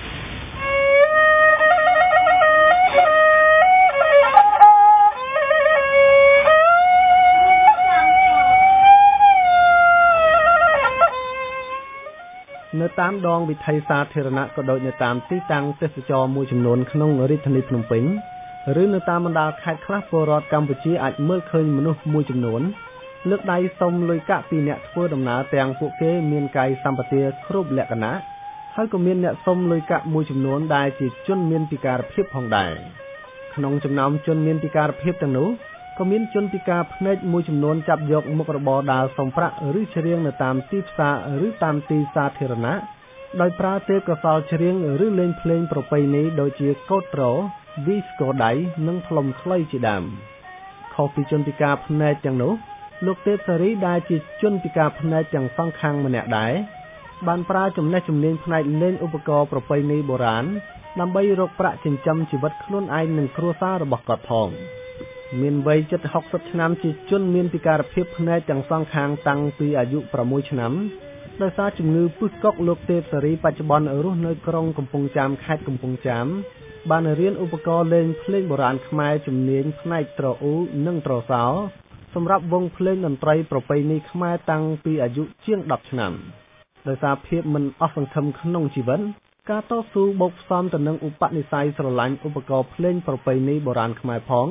នៅតាមដងវិថីសាធារណៈក៏ដូចនៅតាមទីតាំងទេសចរមួយចំនួនក្នុងរាជធានីភ្នំពេញឬនៅតាមបណ្ដាខេត្តខ្លះពលរដ្ឋកម្ពុជាអាចមើលឃើញមនុស្សមួយចំនួនលើកដៃសុំលុយកាក់ពីអ្នកធ្វើដំណើរទាំងពួកគេមានកាយសម្បទាគ្រប់លក្ខណៈហើយក៏មានអ្នកសុំលុយកាក់មួយចំនួនដែលជាជនមានពិការភាពផងដែរក្នុងចំណោមជនមានពិការភាពទាំងនោះក៏មានជនពិការភ្នែកមួយចំនួនចាប់យកមុខរបរដើរសុំប្រាក់ឬច្រៀងនៅតាមទីផ្សារឬតាមទីសាធារណៈដោយប្រើទេពកោសល្យច្រៀងឬលេងភ្លេងប្រពៃណីដូចជាកូត្រវីស្កូដៃនិងផ្លុំខ្លីជាដើមខុសពីជនពិការភ្នែកទាំងនោះលោកទេពសារីដែលជាជនពិការភ្នែកទាំងសងខាងម្នាក់ដែរបានប្រើចំណេះជំនាញផ្នែកលេងឧបករណ៍ប្រពៃណីបុរាណដើម្បីរកប្រាក់ចិញ្ចឹមជីវិតខ្លួនឯងនិងគ្រួសាររបស់គាត់ផងមានវ័យជិតหกสิบឆ្នាំជាជនមានពិការភាពភ្នែកទាំងសងខាងតាំងពីអាយុsixឆ្នាំដោយសារជំងឺពឹសកុកលោកទេពសារីបច្ចុប្បន្នរស់នៅក្រុងកំពង់ចាមខេត្តកំពង់ចាមបានរៀនឧបករណ៍លេងភ្លេងបុរាណខ្មែរជំនាញផ្នែកទ្រអ៊ូនិងទ្រសោសម្រាប់វង់ភ្លេងតន្ត្រីប្រពៃណីខ្មែរតាំងពីអាយុជាងtenឆ្នាំដោយសារភាពមិនអស់សង្ឃឹមក្នុងជីវិតការតស៊ូបូកផ្សំទៅនឹងឧបនិស្ស័យស្រឡាញ់ឧបករណ៍ភ្លេងប្រពៃណីបុរាណខ្មែរផង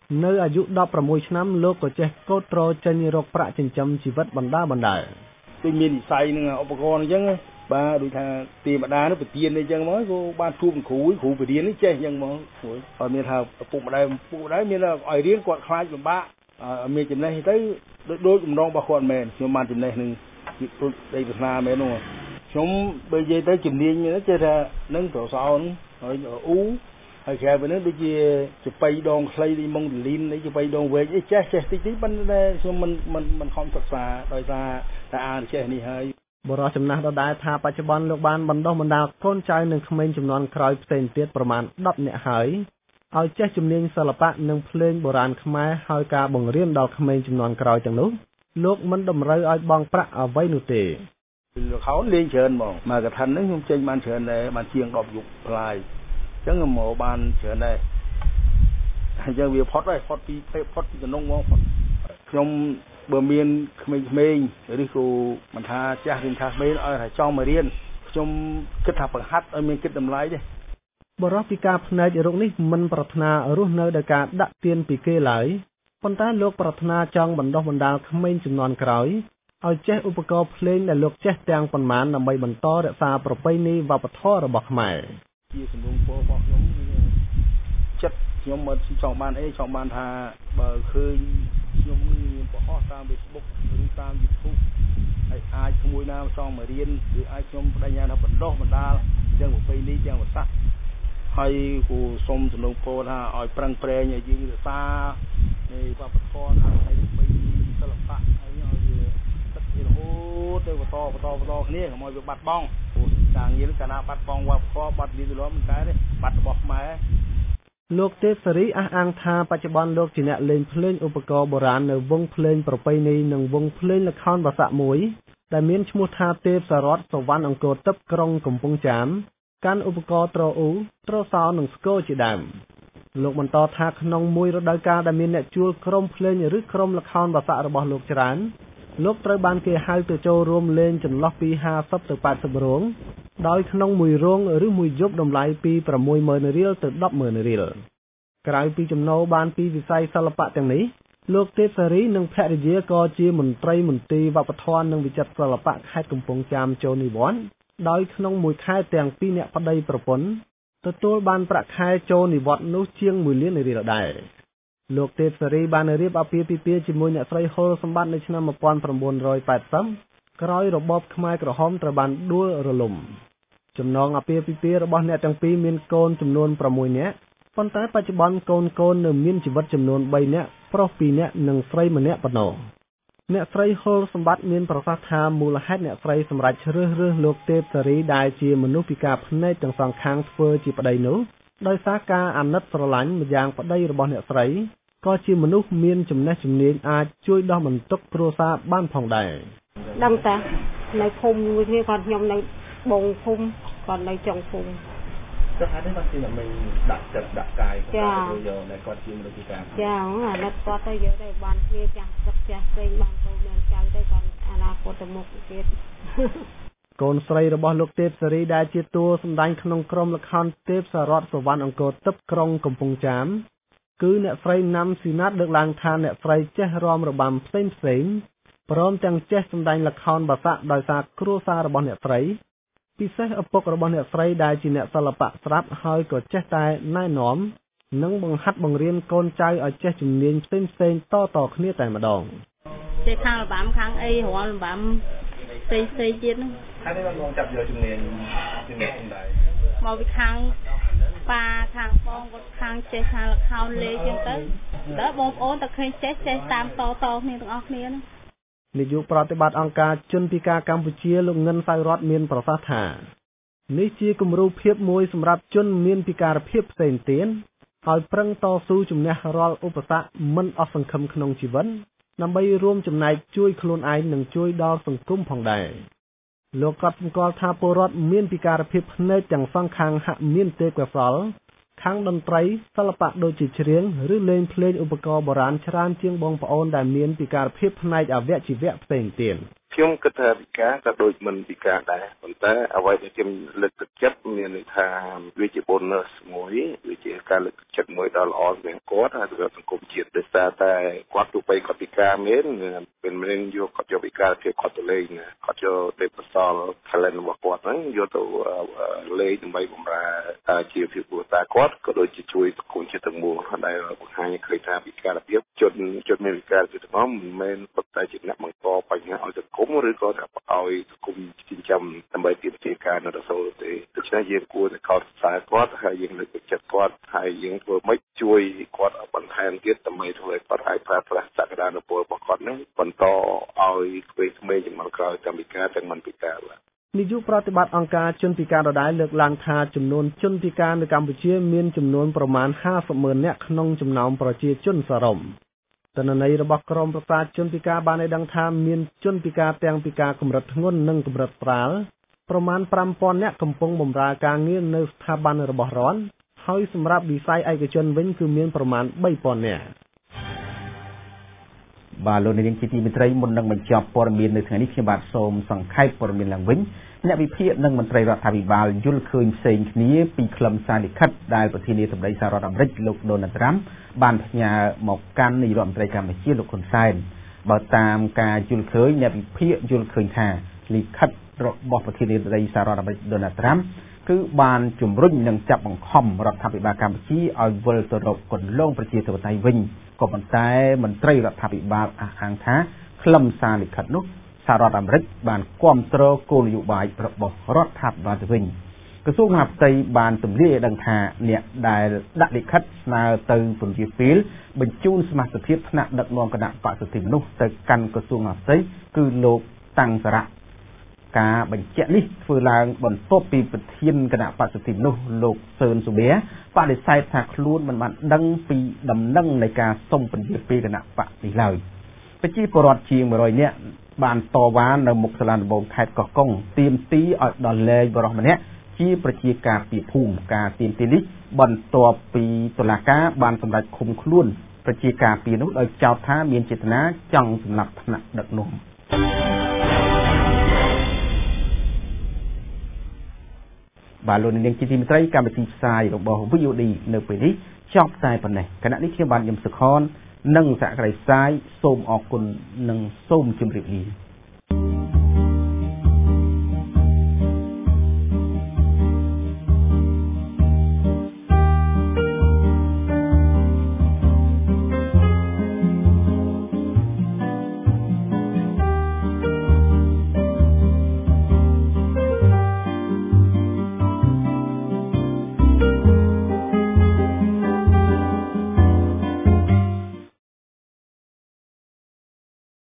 នៅអាយុដប់ប្រាំមួយឆ្នាំលោកក៏ចេះកោតត្រចេញរកប្រាក់ចិញ្ចឹមជីវិតបណ្ដាបណ្ដាដូចមាននិស័យនឹងឧបករណ៍អញ្ចឹងបាទដូចថាទេវតានោះប្រទានអីចឹងមកក៏បានជួបគ្រូគ្រូបរៀននេះចេះអញ្ចឹងមកគាត់មានថាពុកម្ដាយពុកម្ដាយមានឲ្យរៀនគាត់ខ្លាចលំបាកមានចំណេះទៅដូចបំណងរបស់គាត់មែនខ្ញុំបានចំណេះនឹងដូចដីវាសនាមែននោះខ្ញុំបើនិយាយទៅជំនាញចេះថានឹងប្រសោនហើយអ៊ូហើយក្រៅពីនេះដូចជាចបៃដងខ្លីដូចម៉ុងតលីននេះចបៃដងវែងអីចេះចេះតិចតិចប៉ុន្តែខ្ញុំមិនមិនមិនខំសិក្សាដោយសារតែអានចេះនេះហើយបរិសុទ្ធចំណាស់ដដែលថាបច្ចុប្បន្នលោកបានបណ្ដុះបណ្ដាលកូនចៅនិងក្មេងជំនាន់ក្រោយផ្សេងទៀតប្រមាណដប់នាក់ហើយឲ្យចេះជំនាញសិល្បៈនិងភ្លេងបុរាណខ្មែរហើយការបង្រៀនដល់ក្មេងជំនាន់ក្រោយទាំងនោះលោកមិនតម្រូវឲ្យបង់ប្រាក់អ្វីនោះទេលោកខោនលេងច្រើនហ្មងមកកថានេះខ្ញុំចេញបានច្រើនដែរបានជាងដប់យុគផ្លាយអញ្ចឹងមកបានច្រើនដែរអញ្ចឹងវាផុតហើយផុតពីផុតពីតំណងហ្មងខ្ញុំបើមានក្មេងៗឬក៏មិនថាចាស់ឬថាក្មេងឲ្យតែចង់មករៀនខ្ញុំគិតថាបង្ហាត់ឲ្យមានគិតតម្លៃទេបរិសុទ្ធពីការភ្នែករោគនេះមិនប្រាថ្នារស់នៅដោយការដាក់ទានពីគេឡើយប៉ុន្តែលោកប្រាថ្នាចង់បណ្ដុះបណ្ដាលក្មេងជំនាន់ក្រោយឲ្យចេះឧបករណ៍ភ្លេងដែលលោកចេះទាំងប៉ុន្មានដើម្បីបន្តរក្សាប្រពៃណីវប្បធម៌របស់ខ្មែរជាសំណួរពោរបស់ខ្ញុំចិត្តខ្ញុំមកចង់បានអីចង់បានថាបើឃើញខ្ញុំមានបង្ហោះតាម Facebook ឬតាម YouTube ហើយអាចក្មួយណាចង់មករៀនឬអាចខ្ញុំបដិញ្ញាថាបណ្ដុះបណ្ដាលទាំងប្រពៃណីទាំងភាសាហើយគូសុំសំណូមពរថាឲ្យប្រឹងប្រែងឲ្យយើងរក្សានៃវប្បធម៌ហើយប្រពៃណីសិល្បៈហើយឲ្យវាទឹកវារហូតទៅបន្តបន្តបន្តគ្នាកុំឲ្យវាបាត់បង់ព្រោះការងារនេះកាលណាបាត់បង់វប្បធម៌បាត់លីទលំមិនតែទេបាត់របស់ខ្មែរលោកទេពសេរីអះអាងថាបច្ចុប្បន្នលោកជាអ្នកលេងភ្លេងឧបករណ៍បុរាណនៅវង់ភ្លេងប្រពៃណីនិងវង់ភ្លេងល្ខោនបាសាក់មួយដែលមានឈ្មោះថាទេពសរតសវណ្ណអង្គរទឹកក្រុងកំពង់ចាមកាន់ឧបករណ៍ត្រអ៊ូត្រសោនិងស្គរជាដើមលោកបន្តថាក្នុងមួយរដូវកាលដែលមានអ្នកជួលក្រុមភ្លេងឬក្រុមល្ខោនបាសាក់របស់លោកច្រើនលោកត្រូវបានគេហៅទៅចូលរួមលេងចន្លោះពីห้าสิบទៅแปดสิบរោងដោយក្នុងមួយរោងឬមួយយប់តម្លៃពីsáuម៉ឺនរៀលទៅដប់ម៉ឺនរៀលក្រៅពីចំណូលបានពីវិស័យសិល្បៈទាំងនេះលោកទេពសេរីនិងភរិយាក៏ជាមន្ត្រីមន្ទីរវប្បធម៌និងវិចិត្រសិល្បៈខេត្តកំពង់ចាមចូលនិវត្តន៍ដោយក្នុងមួយខែទាំងពីរអ្នកប្តីប្រពន្ធទទួលបានប្រាក់ខែចូលនិវត្តន៍នោះជាងមួយលានរៀលដែរលោកទេពសេរីបានរៀបអាពាហ៍ពិពាហ៍ជាមួយអ្នកស្រីហុលសម្បត្តិនៅឆ្នាំmột nghìn chín trăm tám mươiក្រោយរបបខ្មែរក្រហមត្រូវបានដួលរលំចំណងអាពាហ៍ពិពាហ៍របស់អ្នកទាំងពីរមានកូនចំនួនsáuនាក់ប៉ុន្តែបច្ចុប្បន្នកូនកូននៅមានជីវិតចំនួន三នាក់ប្រុសពីរនាក់និងស្រីម្នាក់ប៉ុណ្ណោះអ្នកស្រីហុលសម្បត្តិមានប្រសាសន៍ថាមូលហេតុអ្នកស្រីសម្រេចជ្រើសរើសលោកទេពសេរីដែលជាមនុស្សពិការភ្នែកទាំងសងខាងធ្វើជាប្តីនោះដោយសារការអាណិតស្រឡាញ់ម្យ៉ាងប្តីរបស់អ្នកស្រីក៏ជាមនុស្សមានចំណេះជំនាញអាចជួយដោះបន្ទុកគ្រួសារបានផងដែរដឹងតានៅភូមិមួយគ្នាគាត់ខ្ញុំនៅបងភូមិគាត់នៅចុងភូមិចុះហេតុនេះបានជាមិនដាក់ចិត្តដាក់កាយគាត់ទៅយកតែគាត់ជាមនុស្សពិការចាអាណិតគាត់ទៅយកទៅបានគ្នាចាស់ទឹកចាស់ផ្សេងបានកូនមានចៅទៅគាត់អនាគតទៅមុខទៀតកូនស្រីរបស់លោកទេពសេរីដែលជាតួសម្ដែងក្នុងក្រុមល្ខោនទេពសរតសវណ្ណអង្គរទឹកក្រុងកំពង់ចាមគឺអ្នកស្រីណាំស៊ីណាតលើកឡើងថាអ្នកស្រីចេះរាំរបាំផ្សេងផ្សេងព្រមទាំងចេះសម្ដែងល្ខោនបាសាក់ដោយសារគ្រួសាររបស់អ្នកស្រីពិសេសឪពុករបស់អ្នកស្រីដែលជាអ្នកសិល្បៈស្រាប់ហើយក៏ចេះតែណែនាំនិងបង្ហាត់បង្រៀនកូនចៅឲ្យចេះជំនាញផ្សេងផ្សេងតតគ្នាតែម្ដងចេះខាងរបាំខាងអីរាល់របាំផ្សេងផ្សេងទៀតហ្នឹងហើយនេះបងចាប់យកជំនាញជំនាញដែរមកពីខាងប៉ាខាងបងគាត់ខាងចេះខាងល្ខោនលេងចឹងទៅដល់បងប្អូនតែឃើញចេះចេះតាមតតគ្នាទាំងអស់គ្នាហ្នឹងនាយកប្រតិបត្តិអង្គការជនពិការកម្ពុជាលោកងិនសៅរតមានប្រសាសន៍ថានេះជាគំរូភាពមួយសម្រាប់ជនមានពិការភាពផ្សេងទៀតឲ្យប្រឹងតស៊ូជំនះរាល់ឧបសគ្គមិនអស់សង្ឃឹមក្នុងជីវិតដើម្បីរួមចំណែកជួយខ្លួនឯងនិងជួយដល់សង្គមផងដែរលោកក៏សម្គាល់ថាពលរដ្ឋមានពិការភាពភ្នែកទាំងសងខាងហាក់មានទេពកោសល្យខាងតន្ត្រីសិល្បៈដូចជាច្រៀងឬលេងភ្លេងឧបករណ៍បុរាណច្រើនជាងបងប្អូនដែលមានពិការភាពផ្នែកអវយវៈផ្សេងទៀតខ្ញុំគិតថាពិការក៏ដូចមិនពិការដែរប៉ុន្តែអ្វីដែលខ្ញុំលើកទឹកចិត្តមានន័យថាវាជា bonus មួយវាជាការលើកទឹកចិត្តមួយដ៏ល្អសម្រាប់គាត់ហើយសម្រាប់សង្គមជាតិដោយសារតែគាត់ទោះបីគាត់ពិការមែនមិនមែនយកគាត់យកពិការភាពគាត់ទៅលេងគាត់យកទេពកោសល្យ talent របស់គាត់ហ្នឹងយកទៅលេងដើម្បីបម្រើជីវភាពគ្រួសារគាត់ក៏ដូចជាជួយសង្គមជាតិទាំងមូលដែលបង្ហាញឃើញថាពិការភាពជនជនមានពិការភាពទាំងអស់មិនមែនប៉ុន្តែជាអ្នកបង្កបញ្ហាឲ្យសង្គមឬក៏ថាឲ្យសង្គមចិញ្ចឹមដើម្បីទាមទារការនៅរសូលទេដូច្នេះយើងគួរតែកោតសរសើរគាត់ហើយយើងលើកទឹកចិត្តគាត់ហើយយើងធ្វើម៉េចជួយគាត់បន្ថែមទៀតដើម្បីធ្វើឲ្យគាត់អាចប្រើប្រាស់សក្តានុពលរបស់គាត់នេះបន្តឲ្យក្មេងៗជំនាន់ក្រោយទាំងពិការទាំងមិនពិការបាទនាយកប្រតិបត្តិអង្គការជនពិការដដែលលើកឡើងថាចំនួនជនពិការនៅកម្ពុជាមានចំនួនប្រមាណห้าสิบម៉ឺននាក់ក្នុងចំណោមប្រជាជនសរុបទិន្នន័យរបស់ក្រមប្រសាជនពិការបានឲ្យដឹងថាមានជនពិការទាំងពិការកម្រិតធ្ងន់និងកម្រិតស្រាលប្រមាណfive thousandនាក់កំពុងបម្រើការងារនៅស្ថាប័នរបស់រដ្ឋហើយសម្រាប់វិស័យឯកជនវិញគឺមានប្រមាណthree thousandនាក់បាទលោកនាងជាទីមេត្រីមុននឹងបញ្ចប់ព័ត៌មាននៅថ្ងៃនេះខ្ញុំបាទសូមសង្ខេបព័ត៌មានឡើងវិញអ្នកវិភាគនិងមន្ត្រីរដ្ឋាភិបាលយល់ឃើញផ្សេងគ្នាពីខ្លឹមសារលិខិតដែលប្រធានាធិបតីសហរដ្ឋអាមេរិកលោក Donald Trump បានផ្ញើមកកាន់នាយករដ្ឋមន្ត្រីកម្ពុជាលោកហ៊ុនសែនបើតាមការយល់ឃើញអ្នកវិភាគយល់ឃើញថាលិខិតរបស់ប្រធានាធិបតីសហរដ្ឋអាមេរិក Donald Trump គឺបានជំរុញនិងចាប់បង្ខំរដ្ឋាភិបាលកម្ពុជាឲ្យវិលទៅរកគន្លងប្រជាធិបតេយ្យវិញក៏ប៉ុន្តែមន្ត្រីរដ្ឋាភិបាលអះអាងថាខ្លឹមសារលិខិតនោះសហរដ្ឋអាមេរិកបានគាំទ្រគោលនយោបាយរបស់រដ្ឋាភិបាលទៅវិញក្រសួងមហាផ្ទៃបានទម្លាយឲ្យដឹងថាអ្នកដែលដាក់លិខិតស្នើទៅពន្យាពេលបញ្ជូនសមាជិកភាពថ្នាក់ដឹកនាំគណៈបក្សសិទ្ធិមនុស្សទៅកាន់ក្រសួងមហាផ្ទៃគឺលោកតាំងសារៈការបញ្ជាក់នេះធ្វើឡើងបន្ទាប់ពីប្រធានគណៈបក្សសិទ្ធិមនុស្សលោកសឿនសុបៀបដិសេធថាខ្លួនមិនបានដឹងពីដំណឹងនៃការសុំពន្យាពេលគណៈបកនេះឡើយប្រជាពលរដ្ឋជាងone hundredនាក់បានតវ៉ានៅមុខសាលាដំបងខេត្តកោះកុងទាមទារឲ្យដល់លែងបរិសម្នាក់ជាប្រជាការពារភូមិការទាមទារនេះបន្ទាប់ពីតុលាការបានសម្រេចឃុំខ្លួនប្រជាការពារនោះដោយចោទថាមានចេតនាចង់សម្លាប់ថ្នាក់ដឹកនាំបាទលោកនាងជាទីមេត្រីកម្មវិធីផ្សាយរបស់ V O D នៅពេលនេះចប់តែប៉ុណ្ណេះគណៈនេះខ្ញុំបានញឹមសុខននិងសហការីផ្សាយសូមអរគុណនិងសូមជម្រាបលា